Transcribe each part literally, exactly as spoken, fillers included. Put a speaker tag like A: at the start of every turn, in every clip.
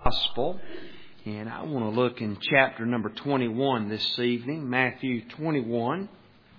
A: Gospel, and I want to look in chapter number twenty-one this evening, Matthew twenty-one.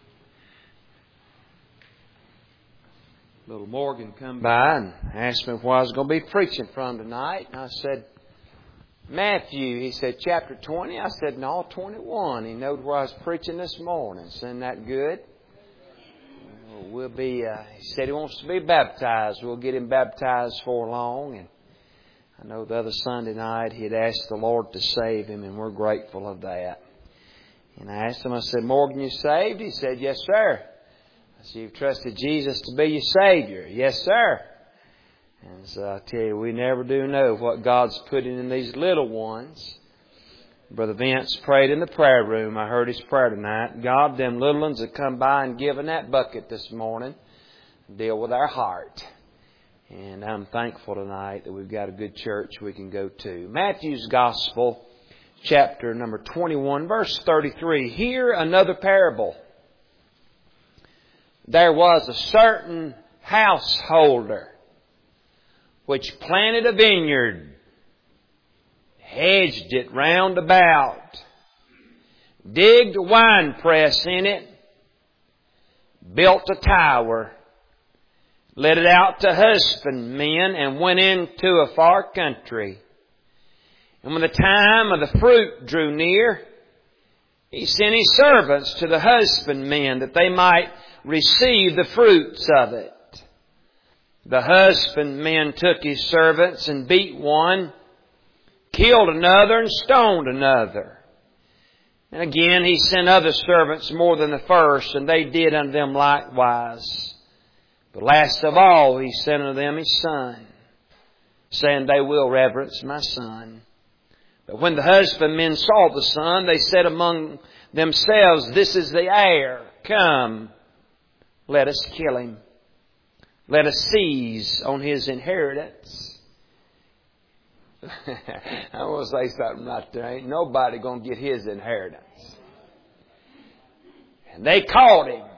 A: Little Morgan come by and asked me where I was going to be preaching from tonight, and I said, Matthew. He said, chapter twenty. I said, no, twenty-one. He knowed where I was preaching this morning. Isn't that good? We'll be, uh, he said he wants to be baptized. We'll get him baptized for long. And I know the other Sunday night he had asked the Lord to save him, and we're grateful of that. And I asked him, I said, Morgan, you saved? He said, yes, sir. I said, you've trusted Jesus to be your Savior? Yes, sir. And so I tell you, we never do know what God's putting in these little ones. Brother Vince prayed in the prayer room. I heard his prayer tonight. God, them little ones that come by and give in that bucket this morning deal with our heart. And I'm thankful tonight that we've got a good church we can go to. Matthew's Gospel, chapter number twenty-one, verse thirty-three. Hear another parable. There was a certain householder which planted a vineyard, hedged it round about, digged a winepress in it, built a tower, let it out to husbandmen, and went into a far country. And when the time of the fruit drew near, he sent his servants to the husbandmen that they might receive the fruits of it. The husbandmen took his servants and beat one, killed another, and stoned another. And again he sent other servants more than the first, and they did unto them likewise. But last of all he sent unto them his son, saying, they will reverence my son. But when the husbandmen saw the son, they said among themselves, this is the heir. Come, let us kill him. Let us seize on his inheritance. I want to say something right there. Ain't nobody going to get his inheritance. And they caught him,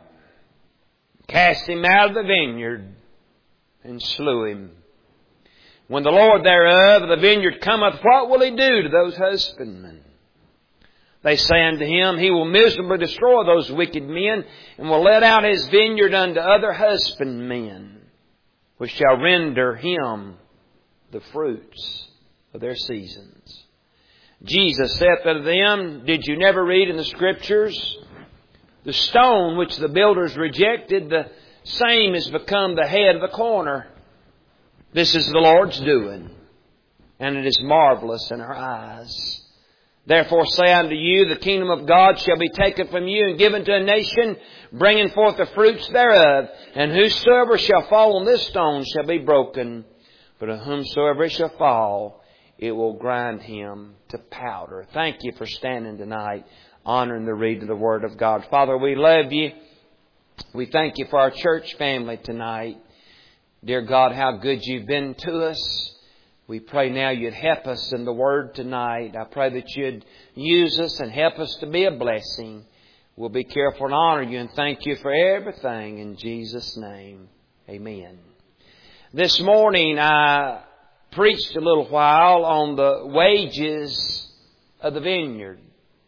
A: cast him out of the vineyard, and slew him. When the Lord thereof the vineyard cometh, what will he do to those husbandmen? They say unto him, he will miserably destroy those wicked men, and will let out his vineyard unto other husbandmen, which shall render him the fruits of their seasons. Jesus saith unto them, did you never read in the Scriptures, the stone which the builders rejected, the same is become the head of the corner. This is the Lord's doing, and it is marvelous in our eyes. Therefore say unto you, the kingdom of God shall be taken from you and given to a nation, bringing forth the fruits thereof. And whosoever shall fall on this stone shall be broken, but on whomsoever it shall fall, it will grind him to powder. Thank you for standing tonight, honoring the reading of the Word of God. Father, we love you. We thank you for our church family tonight. Dear God, how good you've been to us. We pray now you'd help us in the Word tonight. I pray that you'd use us and help us to be a blessing. We'll be careful and honor you and thank you for everything in Jesus' name. Amen. This morning I preached a little while on the wages of the vineyard.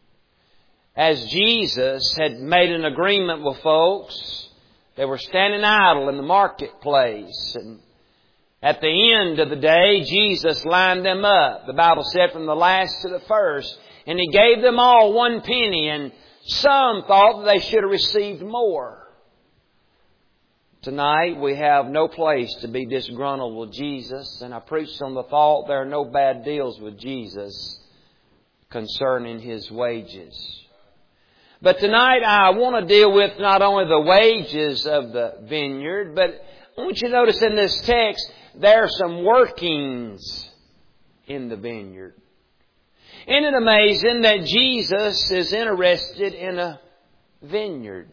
A: As Jesus had made an agreement with folks, they were standing idle in the marketplace, and at the end of the day, Jesus lined them up. The Bible said from the last to the first. And He gave them all one penny. And some thought that they should have received more. Tonight we have no place to be disgruntled with Jesus. And I preached on the thought there are no bad deals with Jesus concerning His wages. But tonight I want to deal with not only the wages of the vineyard, but I want you to notice in this text, there are some workings in the vineyard. Isn't it amazing that Jesus is interested in a vineyard?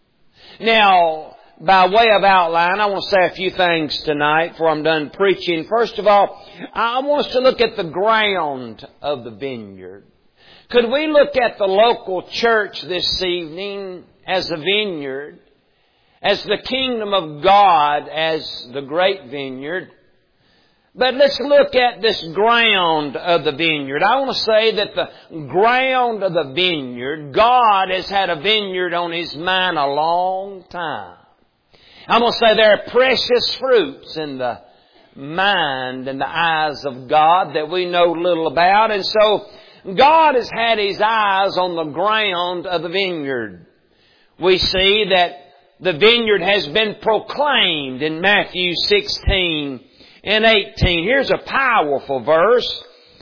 A: Now, by way of outline, I want to say a few things tonight before I'm done preaching. First of all, I want us to look at the ground of the vineyard. Could we look at the local church this evening as a vineyard? As the kingdom of God, as the great vineyard? But let's look at this ground of the vineyard. I want to say that the ground of the vineyard, God has had a vineyard on His mind a long time. I'm going to say there are precious fruits in the mind and the eyes of God that we know little about. And so God has had His eyes on the ground of the vineyard. We see that the vineyard has been proclaimed in Matthew sixteen and eighteen. Here's a powerful verse.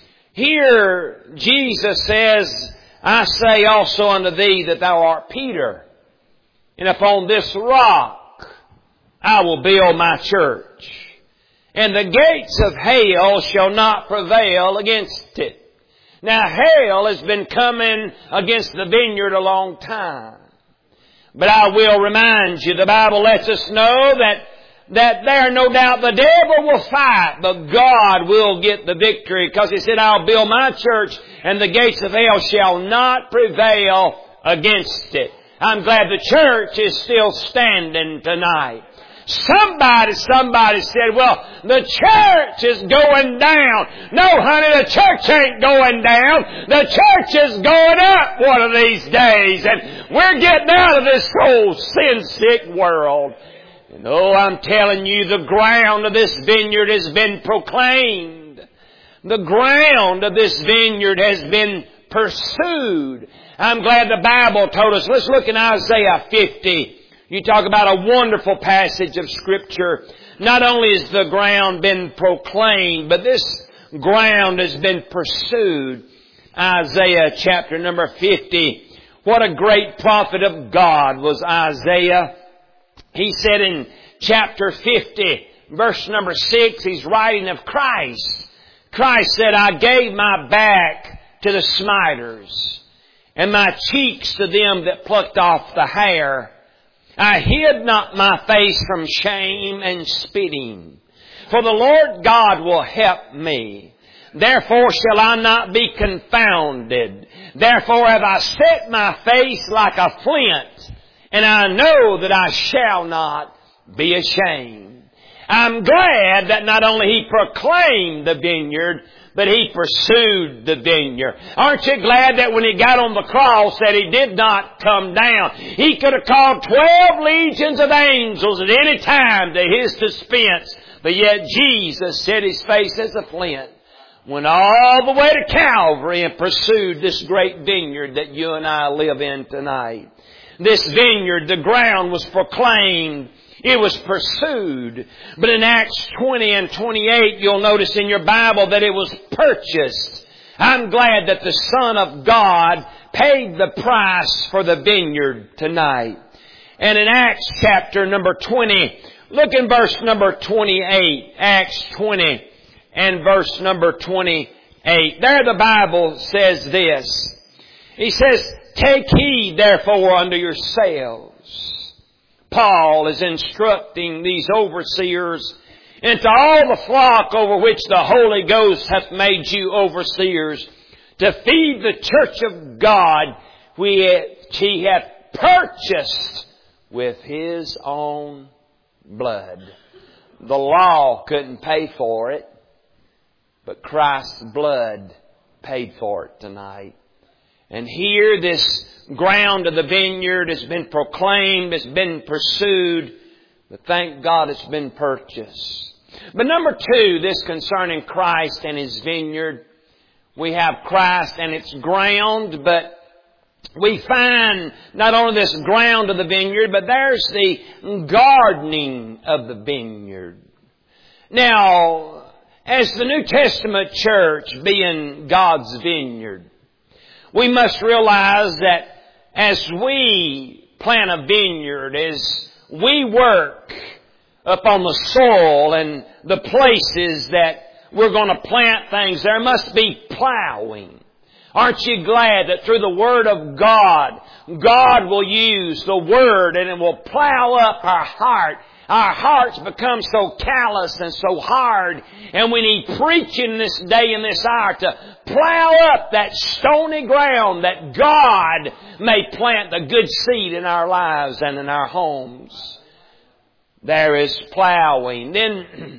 A: Here Jesus says, I say also unto thee that thou art Peter, and upon this rock I will build my church, and the gates of hell shall not prevail against it. Now hell has been coming against the vineyard a long time. But I will remind you, the Bible lets us know that that there, no doubt, the devil will fight, but God will get the victory, because He said, I'll build my church, and the gates of hell shall not prevail against it. I'm glad the church is still standing tonight. Somebody, somebody said, well, the church is going down. No, honey, the church ain't going down. The church is going up one of these days, and we're getting out of this old sin-sick world. And oh, I'm telling you, the ground of this vineyard has been proclaimed. The ground of this vineyard has been pursued. I'm glad the Bible told us. Let's look in Isaiah fifty. You talk about a wonderful passage of Scripture. Not only has the ground been proclaimed, but this ground has been pursued. Isaiah chapter number fifty. What a great prophet of God was Isaiah. He said in chapter fifty, verse number six, he's writing of Christ. Christ said, I gave my back to the smiters, and my cheeks to them that plucked off the hair. I hid not my face from shame and spitting. For the Lord God will help me. Therefore shall I not be confounded. Therefore have I set my face like a flint, and I know that I shall not be ashamed. I'm glad that not only He proclaimed the vineyard, but He pursued the vineyard. Aren't you glad that when He got on the cross that He did not come down? He could have called twelve legions of angels at any time to His dispense, but yet Jesus set His face as a flint, went all the way to Calvary and pursued this great vineyard that you and I live in tonight. This vineyard, the ground was proclaimed. It was pursued. But in Acts twenty and twenty-eight, you'll notice in your Bible that it was purchased. I'm glad that the Son of God paid the price for the vineyard tonight. And in Acts chapter number twenty, look in verse number twenty-eight. Acts twenty and verse number twenty-eight. There the Bible says this. He says, take heed therefore unto yourselves. Paul is instructing these overseers and to all the flock over which the Holy Ghost hath made you overseers, to feed the church of God which He hath purchased with His own blood. The law couldn't pay for it, but Christ's blood paid for it tonight. And here this ground of the vineyard has been proclaimed, it's been pursued, but thank God it's been purchased. But number two, this concerning Christ and His vineyard. We have Christ and its ground, but we find not only this ground of the vineyard, but there's the gardening of the vineyard. Now, as the New Testament church being God's vineyard, we must realize that as we plant a vineyard, as we work upon the soil and the places that we're going to plant things, there must be plowing. Aren't you glad that through the Word of God, God will use the Word and it will plow up our heart. Our hearts become so callous and so hard, and we need preaching this day and this hour to plow up that stony ground that God may plant the good seed in our lives and in our homes. There is plowing. Then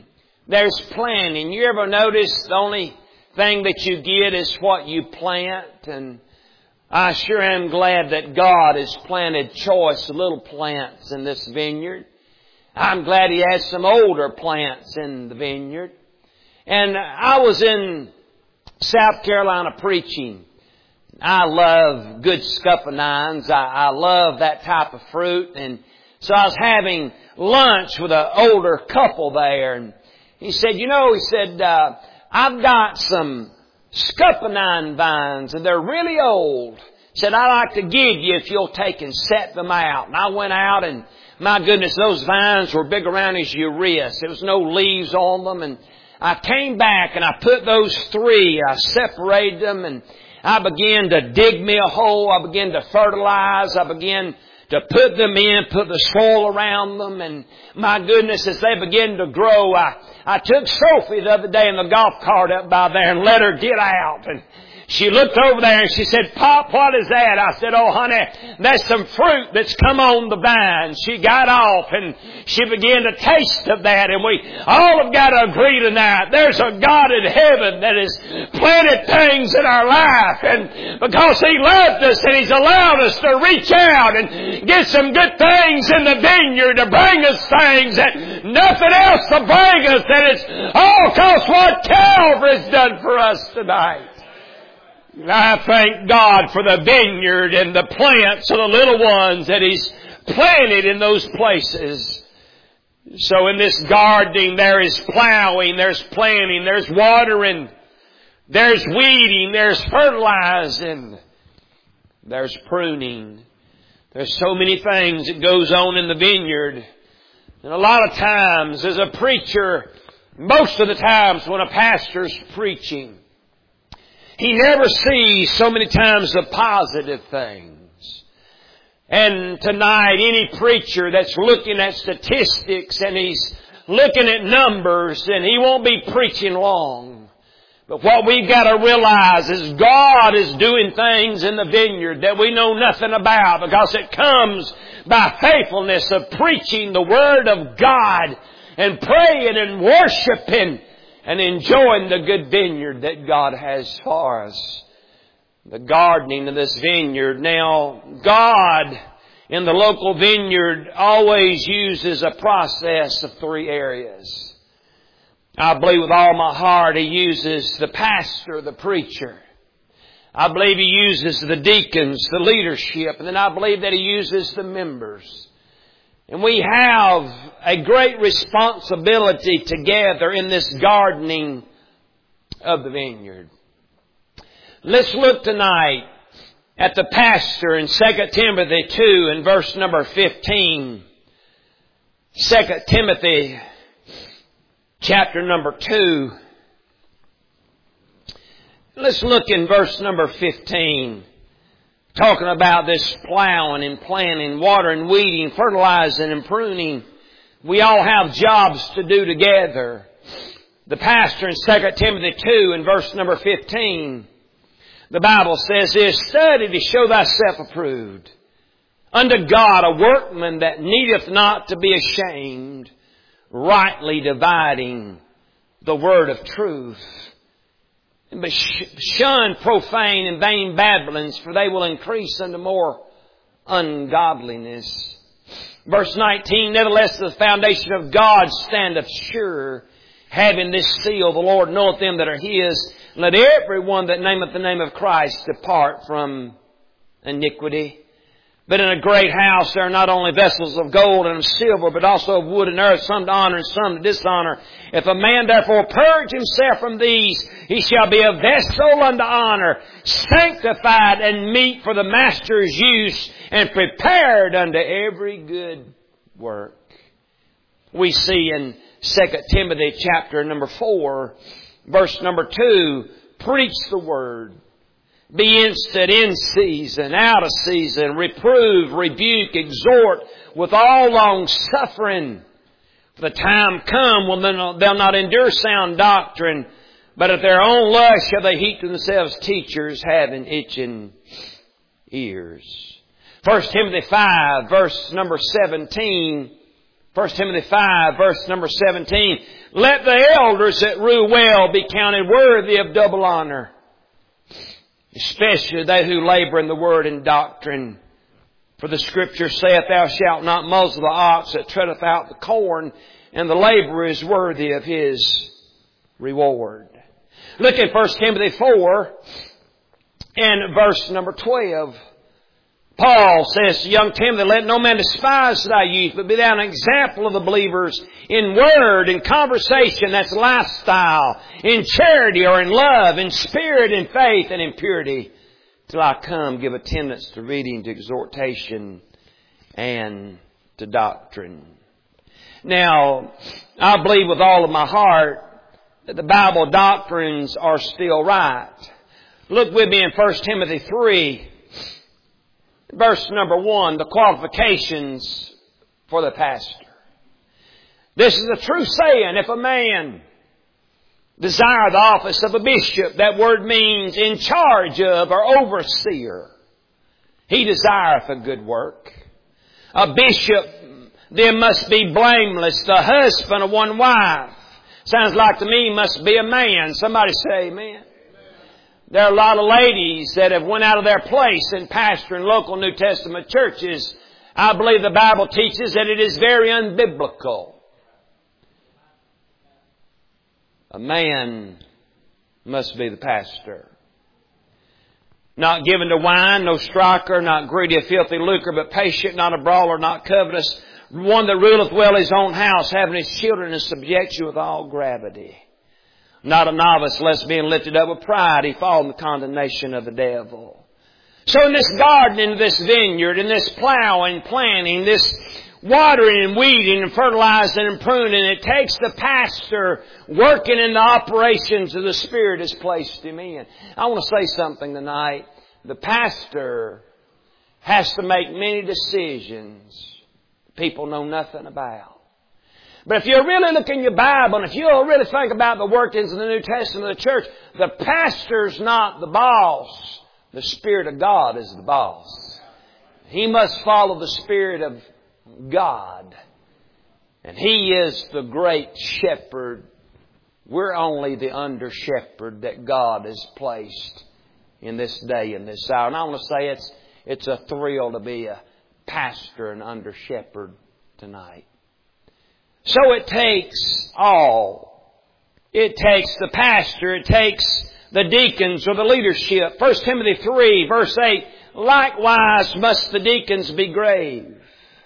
A: there's planting. You ever notice the only thing that you get is what you plant? And I sure am glad that God has planted choice little plants in this vineyard. I'm glad He has some older plants in the vineyard. And I was in South Carolina preaching. I love good scuppernines. I, I love that type of fruit. And so I was having lunch with an older couple there. And he said, you know, he said, uh, I've got some scuppernine vines and they're really old. He said, I'd like to give you if you'll take and set them out. And I went out and my goodness, those vines were big around as your wrist. There was no leaves on them. And I came back and I put those three, I separated them and I began to dig me a hole. I began to fertilize. I began to put them in, put the soil around them. And my goodness, as they began to grow, I, I took Sophie the other day in the golf cart up by there and let her get out. And she looked over there and she said, Pop, what is that? I said, oh, honey, that's some fruit that's come on the vine. She got off and she began to taste of that. And we all have got to agree tonight. There's a God in heaven that has planted things in our life. And because He loved us and He's allowed us to reach out and get some good things in the vineyard to bring us things that nothing else to bring us. That it's all because what Calvary's done for us tonight. I thank God for the vineyard and the plants of the little ones that He's planted in those places. So in this gardening there is plowing, there's planting, there's watering, there's weeding, there's fertilizing, there's pruning. There's so many things that goes on in the vineyard. And a lot of times as a preacher, most of the times when a pastor's preaching, he never sees so many times the positive things. And tonight, any preacher that's looking at statistics and he's looking at numbers, and he won't be preaching long. But what we've got to realize is God is doing things in the vineyard that we know nothing about, because it comes by faithfulness of preaching the Word of God and praying and worshiping and enjoying the good vineyard that God has for us. The gardening of this vineyard. Now, God in the local vineyard always uses a process of three areas. I believe with all my heart He uses the pastor, the preacher. I believe He uses the deacons, the leadership. And then I believe that He uses the members. And we have a great responsibility together in this gardening of the vineyard. Let's look tonight at the pastor in Second Timothy two and verse number fifteen. Second Timothy chapter number two. Let's look in verse number fifteen. Talking about this plowing and planting, watering, weeding, fertilizing and pruning. We all have jobs to do together. The pastor in Second Timothy two and verse number fifteen, the Bible says this, study to show thyself approved unto God, a workman that needeth not to be ashamed, rightly dividing the word of truth. But shun profane and vain babblings, for they will increase unto more ungodliness. Verse nineteen, nevertheless the foundation of God standeth sure, having this seal, the Lord knoweth them that are His. Let every one that nameth the name of Christ depart from iniquity. But in a great house there are not only vessels of gold and of silver, but also of wood and earth, some to honor and some to dishonor. If a man therefore purge himself from these, he shall be a vessel unto honor, sanctified and meet for the master's use, and prepared unto every good work. We see in Second Timothy chapter number four, verse number two, preach the word. Be instant in season, out of season, reprove, rebuke, exhort with all long suffering. For the time come when they'll not endure sound doctrine, but at their own lust shall they heap to themselves teachers having itching ears. First Timothy five, verse number seventeen, First Timothy five, verse number seventeen. Let the elders that rule well be counted worthy of double honor, especially they who labor in the word and doctrine. For the Scripture saith, Thou shalt not muzzle the ox that treadeth out the corn, and the laborer is worthy of his reward. Look at First Timothy four and verse number twelve. Paul says to young Timothy, Let no man despise thy youth, but be thou an example of the believers in word, in conversation, that's lifestyle, in charity or in love, in spirit, in faith, and in purity. Till I come, give attendance to reading, to exhortation, and to doctrine. Now, I believe with all of my heart that the Bible doctrines are still right. Look with me in First Timothy three. Verse number one, the qualifications for the pastor. This is a true saying. If a man desire the office of a bishop, that word means in charge of or overseer. He desireth a good work. A bishop then must be blameless, the husband of one wife. Sounds like to me must be a man. Somebody say amen. There are a lot of ladies that have went out of their place in pastoring local New Testament churches. I believe the Bible teaches that it is very unbiblical. A man must be the pastor. Not given to wine, no striker, not greedy of filthy lucre, but patient, not a brawler, not covetous. One that ruleth well his own house, having his children in subjection with all gravity. Not a novice, lest being lifted up with pride, he fall in the condemnation of the devil. So in this garden, in this vineyard, in this plowing, planting, this watering and weeding and fertilizing and pruning, it takes the pastor working in the operations of the Spirit has placed him in. I want to say something tonight. The pastor has to make many decisions people know nothing about. But if you really look in your Bible, and if you'll really think about the workings of the New Testament of the church, the pastor's not the boss. The Spirit of God is the boss. He must follow the Spirit of God. And He is the great shepherd. We're only the under shepherd that God has placed in this day and this hour. And I want to say it's, it's a thrill to be a pastor and under shepherd tonight. So it takes all. It takes the pastor. It takes the deacons or the leadership. First Timothy three, verse eight. Likewise must the deacons be grave,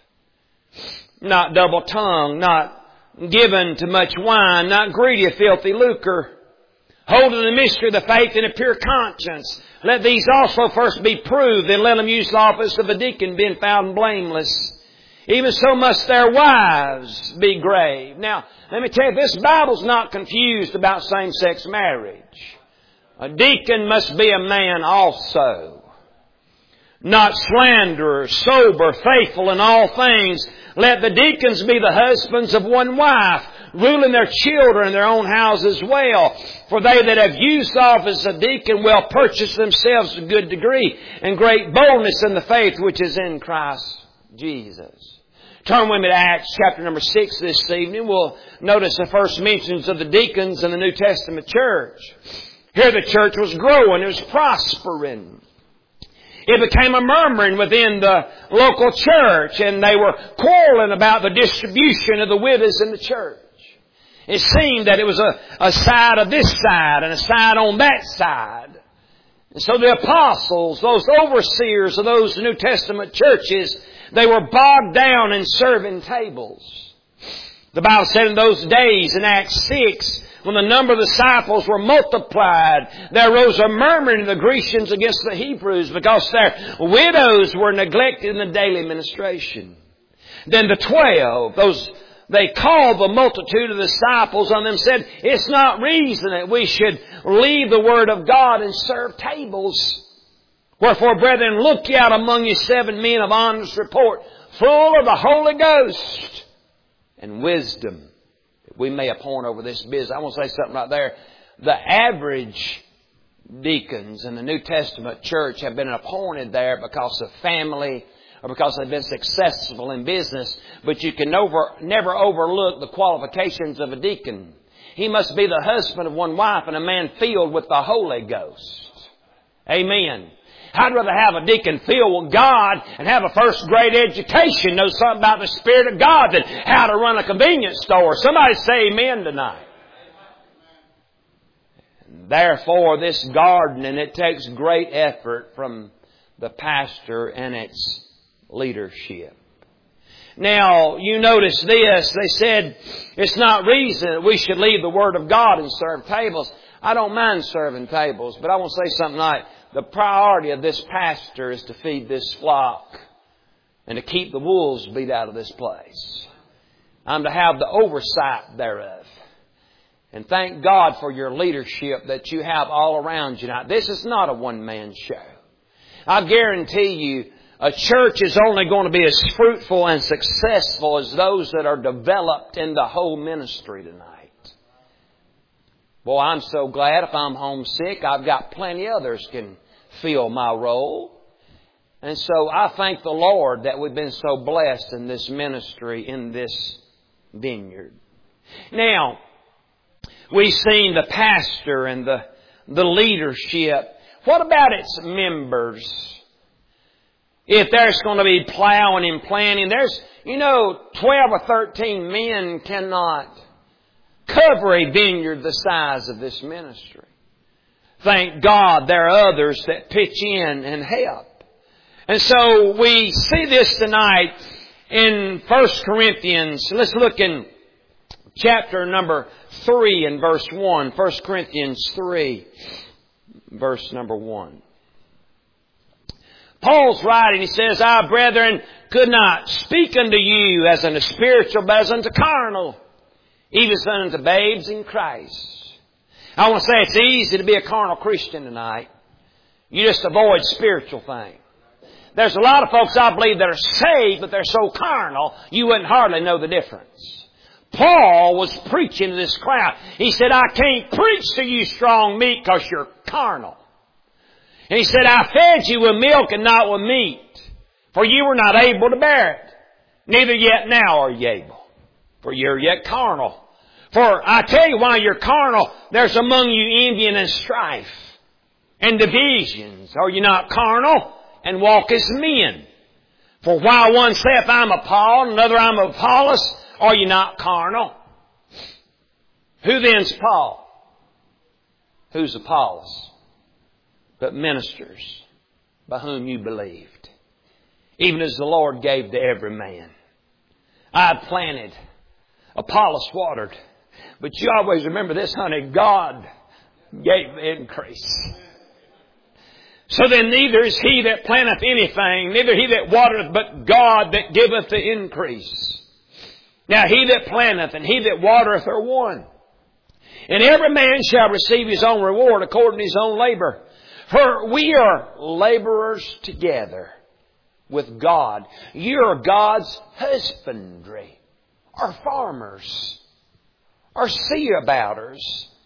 A: not double-tongued, not given to much wine, not greedy of filthy lucre, holding the mystery of the faith in a pure conscience. Let these also first be proved, and let them use the office of a deacon, being found blameless. Even so must their wives be grave. Now, let me tell you, this Bible's not confused about same-sex marriage. A deacon must be a man also. Not slanderer, sober, faithful in all things. Let the deacons be the husbands of one wife, ruling their children in their own houses well. For they that have used the office of deacon will purchase themselves a good degree and great boldness in the faith which is in Christ Jesus. Turn with me to Acts chapter number six this evening. We'll notice the first mentions of the deacons in the New Testament church. Here the church was growing. It was prospering. It became a murmuring within the local church, and they were quarreling about the distribution of the widows in the church. It seemed that it was a, a side of this side and a side on that side. And so the apostles, those overseers of those New Testament churches, they were bogged down in serving tables. The Bible said in those days in Acts six, when the number of the disciples were multiplied, there arose a murmuring of the Grecians against the Hebrews because their widows were neglected in the daily ministration. Then the twelve, those they called the multitude of the disciples on them, said, it's not reason that we should leave the word of God and serve tables. Wherefore, brethren, look ye out among you seven men of honest report, full of the Holy Ghost and wisdom, that we may appoint over this business. I want to say something right there. The average deacons in the New Testament church have been appointed there because of family or because they've been successful in business. But you can never, never overlook the qualifications of a deacon. He must be the husband of one wife and a man filled with the Holy Ghost. Amen. I'd rather have a deacon filled with God and have a first grade education, know something about the Spirit of God, than how to run a convenience store. Somebody say amen tonight. Therefore, this gardening, it takes great effort from the pastor and its leadership. Now, you notice this. They said it's not reason that we should leave the Word of God and serve tables. I don't mind serving tables, but I want to say something like, the priority of this pastor is to feed this flock and to keep the wolves beat out of this place. I'm to have the oversight thereof. And thank God for your leadership that you have all around you now. This is not a one-man show. I guarantee you, a church is only going to be as fruitful and successful as those that are developed in the whole ministry tonight. Boy, I'm so glad if I'm homesick, I've got plenty others can fill my role. And so I thank the Lord that we've been so blessed in this ministry, in this vineyard. Now, we've seen the pastor and the, the leadership. What about its members? If there's going to be plowing and planting, there's, you know, twelve or thirteen men cannot cover a vineyard the size of this ministry. Thank God there are others that pitch in and help. And so we see this tonight in First Corinthians. Let's look in chapter number three and verse one. First Corinthians three, verse number one. Paul's writing, he says, I, brethren, could not speak unto you as unto spiritual, but as unto carnal, even as unto babes in Christ. I want to say it's easy to be a carnal Christian tonight. You just avoid spiritual things. There's a lot of folks, I believe, that are saved, but they're so carnal, you wouldn't hardly know the difference. Paul was preaching to this crowd. He said, I can't preach to you strong meat because you're carnal. And he said, I fed you with milk and not with meat, for you were not able to bear it. Neither yet now are you able, for you're yet carnal. For I tell you, while you're carnal, there's among you envy and strife and divisions. Are you not carnal and walk as men? For while one saith, I'm of Paul, and another, I'm of Apollos, are you not carnal? Who then's Paul? Who's Apollos? But ministers by whom you believed, even as the Lord gave to every man. I planted, Apollos watered, but you always remember this, honey, God gave the increase. So then neither is he that planteth anything, neither he that watereth, but God that giveth the increase. Now he that planteth and he that watereth are one. And every man shall receive his own reward according to his own labor. For we are laborers together with God. You are God's husbandry, or farmers, or sea-abouters.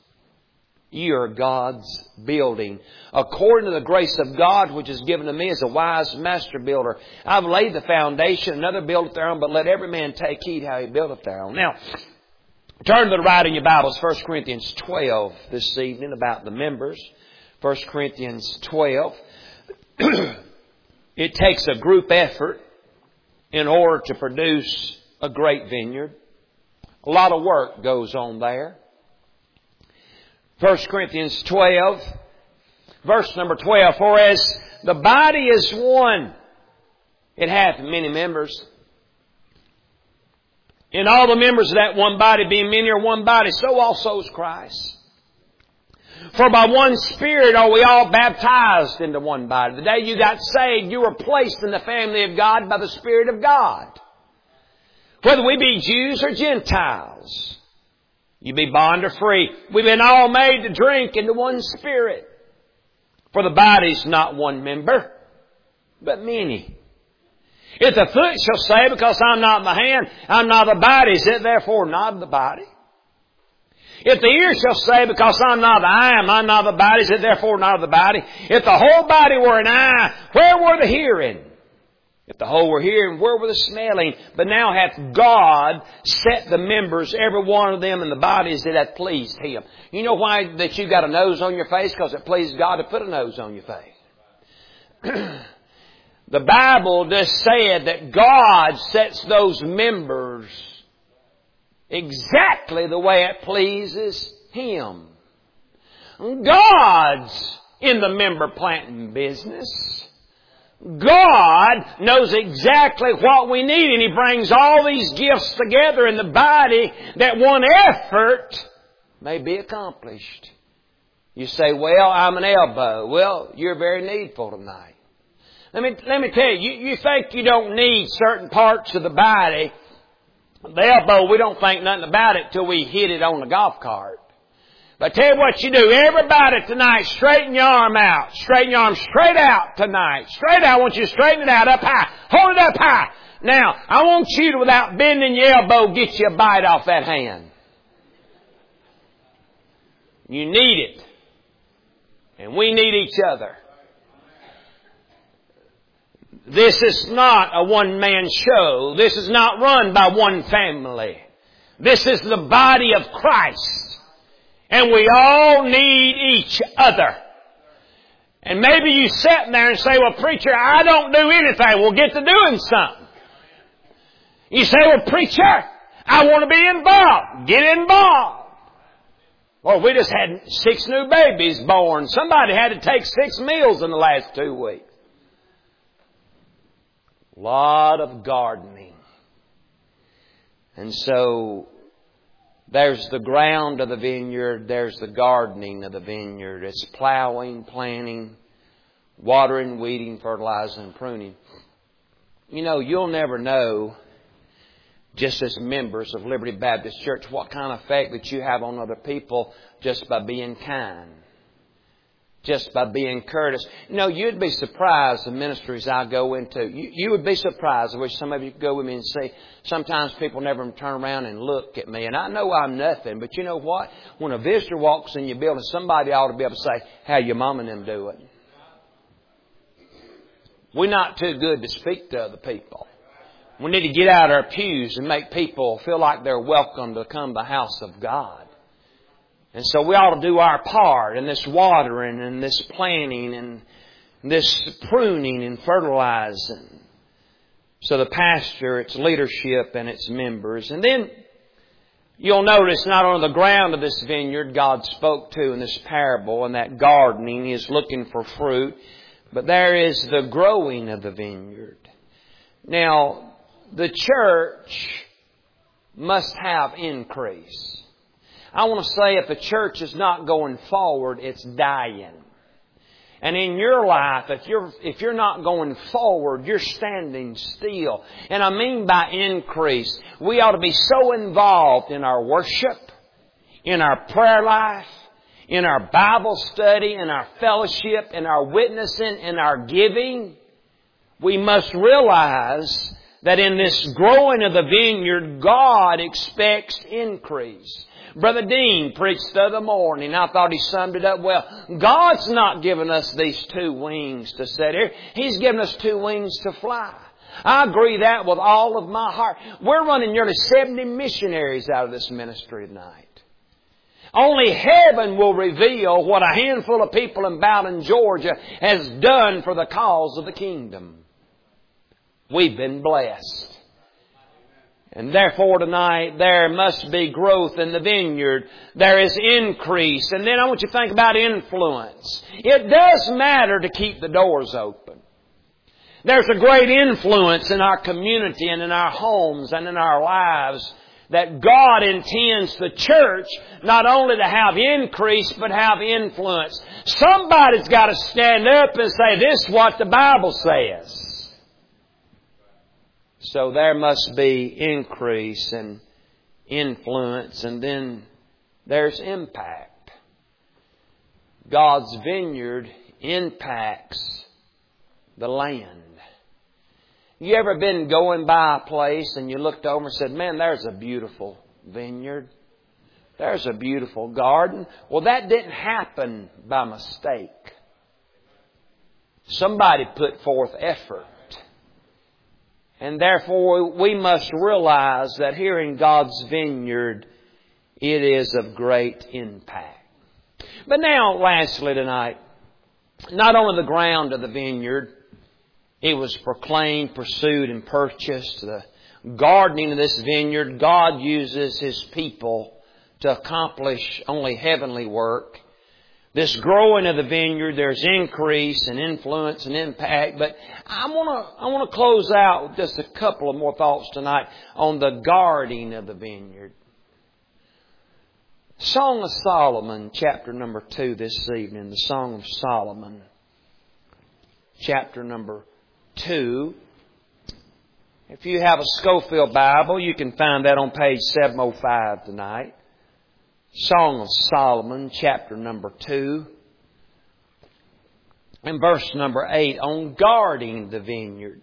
A: You are God's building. According to the grace of God, which is given to me as a wise master builder, I've laid the foundation, another buildeth thereon, but let every man take heed how he buildeth thereon. Now, turn to the right in your Bibles, First Corinthians twelve this evening, about the members. First Corinthians twelve. It takes a group effort in order to produce a great vineyard. A lot of work goes on there. First Corinthians twelve, verse number twelve. For as the body is one, it hath many members. And all the members of that one body, being many, are one body, so also is Christ. For by one Spirit are we all baptized into one body. The day you got saved, you were placed in the family of God by the Spirit of God. Whether we be Jews or Gentiles, you be bond or free, we've been all made to drink into one Spirit. For the body's not one member, but many. If the foot shall say, because I'm not the hand, I'm not the body, is it therefore not the body? If the ear shall say, because I'm not the eye, am I not the body, is it therefore not the body? If the whole body were an eye, where were the hearing? If the whole were here, and where were the smelling? But now hath God set the members, every one of them in the bodies that hath pleased Him. You know why that you got a nose on your face? Because it pleased God to put a nose on your face. The Bible just said that God sets those members exactly the way it pleases Him. God's in the member planting business. God knows exactly what we need, and He brings all these gifts together in the body that one effort may be accomplished. You say, well, I'm an elbow. Well, you're very needful tonight. Let me, let me tell you, you, you think you don't need certain parts of the body. The elbow, we don't think nothing about it till we hit it on the golf cart. But I tell you what you do. Everybody tonight, straighten your arm out. Straighten your arm straight out tonight. Straight out. I want you to straighten it out up high. Hold it up high. Now, I want you to, without bending your elbow, get you a bite off that hand. You need it. And we need each other. This is not a one-man show. This is not run by one family. This is the body of Christ. And we all need each other. And maybe you sit there and say, well, preacher, I don't do anything. We'll get to doing something. You say, well, preacher, I want to be involved. Get involved. Well, we just had six new babies born. Somebody had to take six meals in the last two weeks. A lot of gardening. And so there's the ground of the vineyard. There's the gardening of the vineyard. It's plowing, planting, watering, weeding, fertilizing, and pruning. You know, you'll never know, just as members of Liberty Baptist Church, what kind of effect that you have on other people just by being kind. Just by being courteous. You know, you'd be surprised the ministries I go into. You, you would be surprised. I wish some of you could go with me and see. Sometimes people never turn around and look at me. And I know I'm nothing. But you know what? When a visitor walks in your building, somebody ought to be able to say, how your mom and them doing? We're not too good to speak to other people. We need to get out of our pews and make people feel like they're welcome to come to the house of God. And so we ought to do our part in this watering and this planting and this pruning and fertilizing. So the pastor, its leadership and its members. And then you'll notice not on the ground of this vineyard God spoke to in this parable, and that gardening is looking for fruit. But there is the growing of the vineyard. Now, the church must have increase. I want to say if the church is not going forward, it's dying. And in your life, if you're, if you're not going forward, you're standing still. And I mean by increase, we ought to be so involved in our worship, in our prayer life, in our Bible study, in our fellowship, in our witnessing, in our giving. We must realize that in this growing of the vineyard, God expects increase. Brother Dean preached the other morning. I thought he summed it up well. God's not given us these two wings to sit here. He's given us two wings to fly. I agree that with all of my heart. We're running nearly seventy missionaries out of this ministry tonight. Only heaven will reveal what a handful of people in Bowden, Georgia has done for the cause of the kingdom. We've been blessed. And therefore tonight there must be growth in the vineyard. There is increase. And then I want you to think about influence. It does matter to keep the doors open. There's a great influence in our community and in our homes and in our lives that God intends the church not only to have increase but have influence. Somebody's got to stand up and say, this is what the Bible says. So there must be increase and influence, and then there's impact. God's vineyard impacts the land. You ever been going by a place and you looked over and said, man, there's a beautiful vineyard. There's a beautiful garden. Well, that didn't happen by mistake. Somebody put forth effort. And therefore we must realize that here in God's vineyard it is of great impact. But now, lastly tonight, not only the ground of the vineyard, it was proclaimed, pursued, and purchased. The gardening of this vineyard, God uses His people to accomplish only heavenly work. This growing of the vineyard, there's increase and influence and impact. But I want to I want to close out with just a couple of more thoughts tonight on the guarding of the vineyard. Song of Solomon, chapter number two this evening. The Song of Solomon, chapter number two. If you have a Scofield Bible, you can find that on page seven oh five tonight. Song of Solomon, chapter number two, and verse number eight, on guarding the vineyard.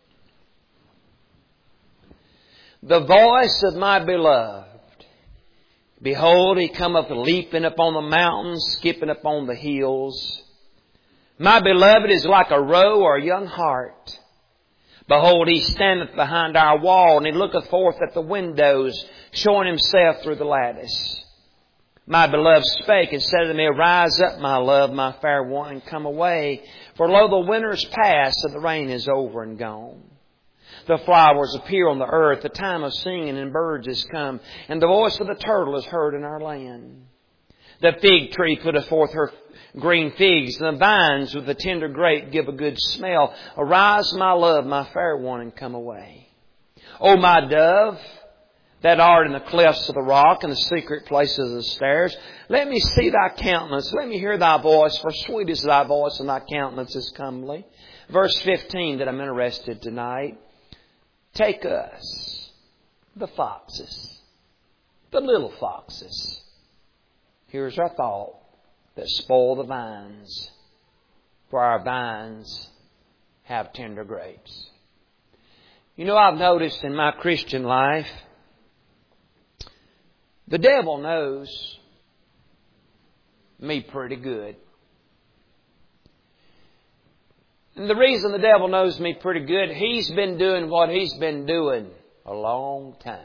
A: The voice of my beloved, behold, He cometh leaping upon the mountains, skipping upon the hills. My beloved is like a roe or a young hart. Behold, He standeth behind our wall, and He looketh forth at the windows, showing Himself through the lattice. My beloved spake and said to me, Arise up, my love, my fair one, and come away. For lo, the winter is past, and the rain is over and gone. The flowers appear on the earth, the time of singing and birds is come, and the voice of the turtle is heard in our land. The fig tree putteth forth her green figs, and the vines with the tender grape give a good smell. Arise, my love, my fair one, and come away. O my dove, that art in the clefts of the rock and the secret places of the stairs, let me see thy countenance, let me hear thy voice, for sweet is thy voice and thy countenance is comely. Verse fifteen that I'm interested tonight. Take us, the foxes, the little foxes. Here's our thought, that spoil the vines, for our vines have tender grapes. You know, I've noticed in my Christian life, the devil knows me pretty good. And the reason the devil knows me pretty good, he's been doing what he's been doing a long time.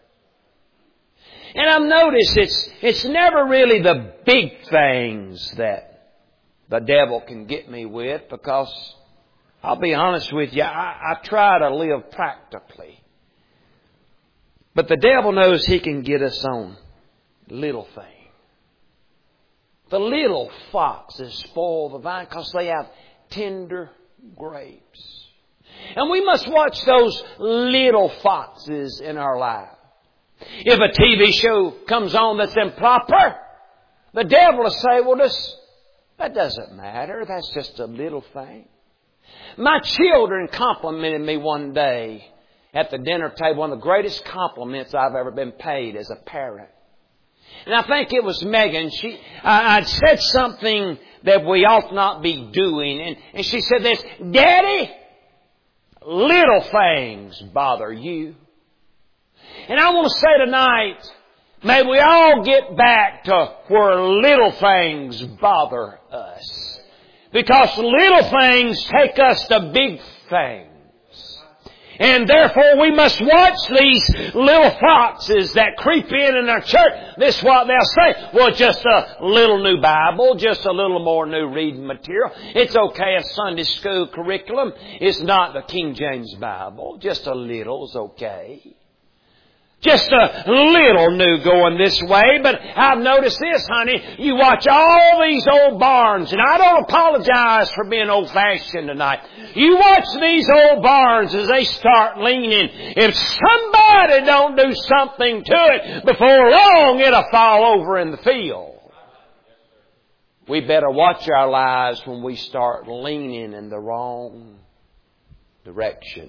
A: And I've noticed it's, it's never really the big things that the devil can get me with, because I'll be honest with you, I, I try to live practically. But the devil knows he can get us on little things. The little foxes spoil the vine because they have tender grapes. And we must watch those little foxes in our life. If a T V show comes on that's improper, the devil will say, well, this, that doesn't matter. That's just a little thing. My children complimented me one day at the dinner table, one of the greatest compliments I've ever been paid as a parent. And I think it was Megan. She, I, I'd said something that we ought not be doing. And, and she said this, Daddy, little things bother you. And I want to say tonight, may we all get back to where little things bother us. Because little things take us to big things. And therefore we must watch these little foxes that creep in in our church. This is what they'll say. Well, just a little new Bible, just a little more new reading material. It's okay, a Sunday school curriculum is not the King James Bible. Just a little is okay. Just a little new going this way. But I've noticed this, honey. You watch all these old barns. And I don't apologize for being old-fashioned tonight. You watch these old barns as they start leaning. If somebody don't do something to it, before long it'll fall over in the field. We better watch our lives when we start leaning in the wrong direction.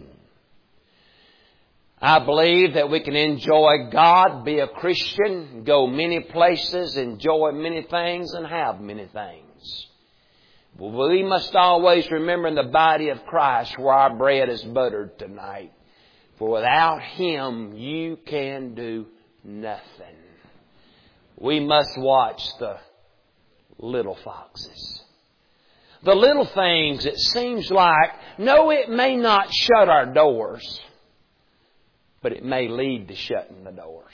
A: I believe that we can enjoy God, be a Christian, go many places, enjoy many things, and have many things. But we must always remember in the body of Christ where our bread is buttered tonight. For without Him, you can do nothing. We must watch the little foxes. The little things, it seems like, no, it may not shut our doors, but it may lead to shutting the doors.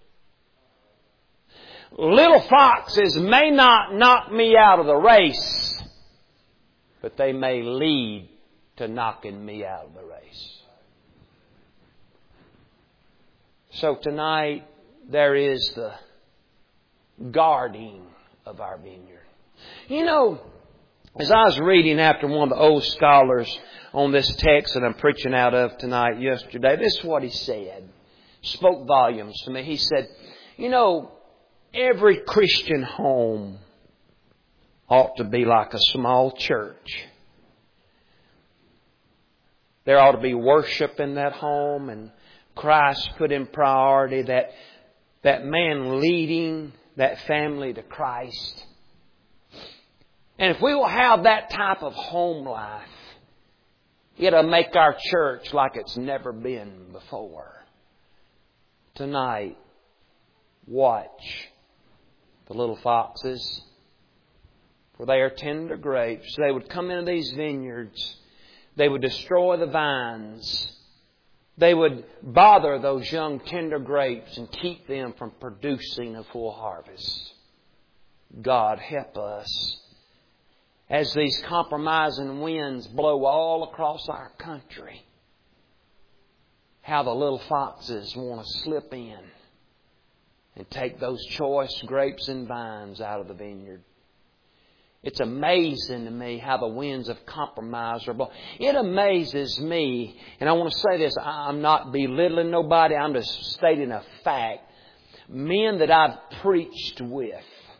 A: Little foxes may not knock me out of the race, but they may lead to knocking me out of the race. So tonight, there is the guarding of our vineyard. You know, as I was reading after one of the old scholars on this text that I'm preaching out of tonight, yesterday, this is what he said. Spoke volumes to me. He said, you know, every Christian home ought to be like a small church. There ought to be worship in that home and Christ put in priority, that, that man leading that family to Christ. And if we will have that type of home life, it'll make our church like it's never been before. Tonight, watch the little foxes, for they are tender grapes. They would come into these vineyards. They would destroy the vines. They would bother those young tender grapes and keep them from producing a full harvest. God help us as these compromising winds blow all across our country. How the little foxes want to slip in and take those choice grapes and vines out of the vineyard. It's amazing to me how the winds of compromise are blowing. It amazes me, and I want to say this, I'm not belittling nobody, I'm just stating a fact. Men that I've preached with,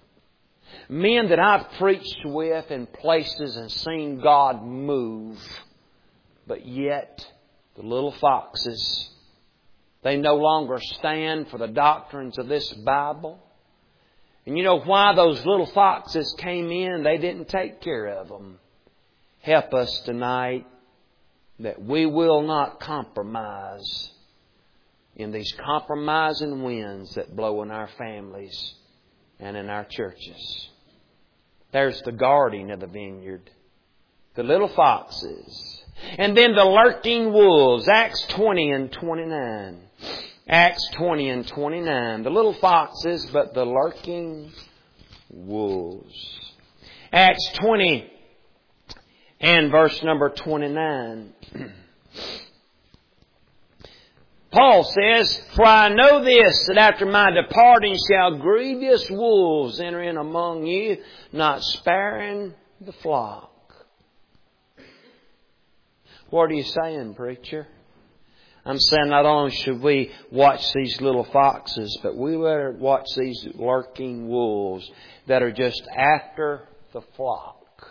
A: men that I've preached with in places and seen God move, but yet the little foxes, they no longer stand for the doctrines of this Bible. And you know why those little foxes came in? They didn't take care of them. Help us tonight that we will not compromise in these compromising winds that blow in our families and in our churches. There's the guarding of the vineyard. The little foxes. And then the lurking wolves. Acts twenty and twenty-nine. Acts twenty and twenty-nine. The little foxes, but the lurking wolves. Acts twenty and verse number twenty-nine. Paul says, for I know this, that after my departing shall grievous wolves enter in among you, not sparing the flock. What are you saying, preacher? I'm saying not only should we watch these little foxes, but we better watch these lurking wolves that are just after the flock.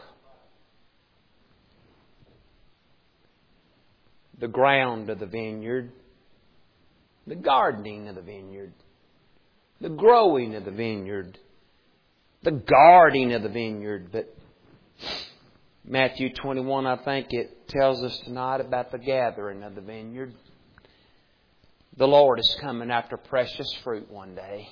A: The ground of the vineyard, the gardening of the vineyard, the growing of the vineyard, the guarding of the vineyard. But Matthew twenty-one, I think it tells us tonight about the gathering of the vineyard. The Lord is coming after precious fruit one day.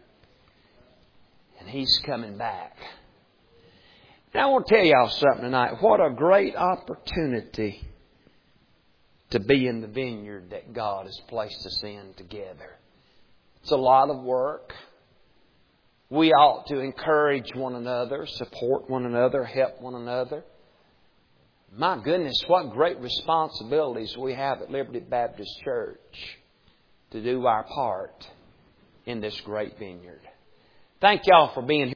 A: And He's coming back. And I want to tell y'all something tonight. What a great opportunity to be in the vineyard that God has placed us in together. It's a lot of work. We ought to encourage one another, support one another, help one another. My goodness, what great responsibilities we have at Liberty Baptist Church to do our part in this great vineyard. Thank y'all for being here.